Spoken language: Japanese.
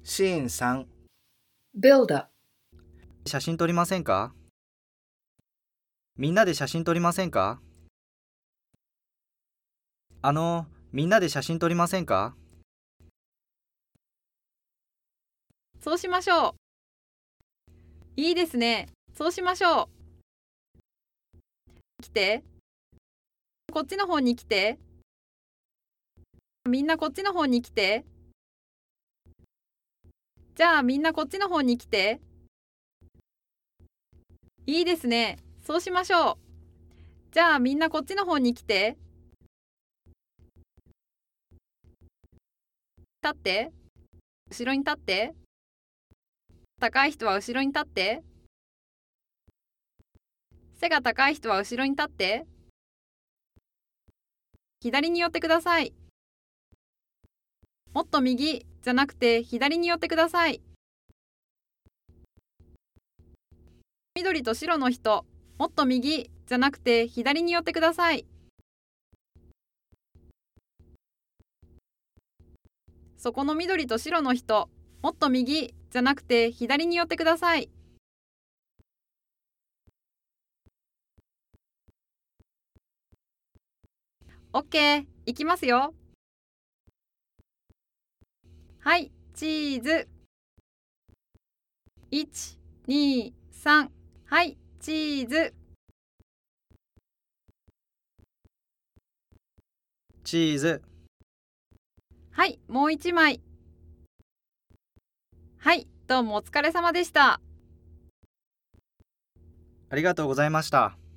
シーン3。 Build-up. 写真撮りませんか？みんなで写真撮りませんか？みんなで写真撮りませんか？ そうしましょう。いいですね。そうしましょう。来て。こっちの方に来て。みんなこっちの方に来て。じゃあみんなこっちの方に来て。いいですね。そうしましょう。じゃあみんなこっちの方に来て。立って。後ろに立って。高い人は後ろに立って。背が高い人は後ろに立って。左に寄ってください。もっと右じゃなくて左に寄ってください。緑と白の人、もっと右じゃなくて左に寄ってください。そこの緑と白の人、もっと右じゃなくて左に寄ってください。OK、いきますよ。はい、チーズ。1、2、3。はい、チーズ。 チーズ。 はい、もう1枚。はい、どうもお疲れ様でした。 ありがとうございました。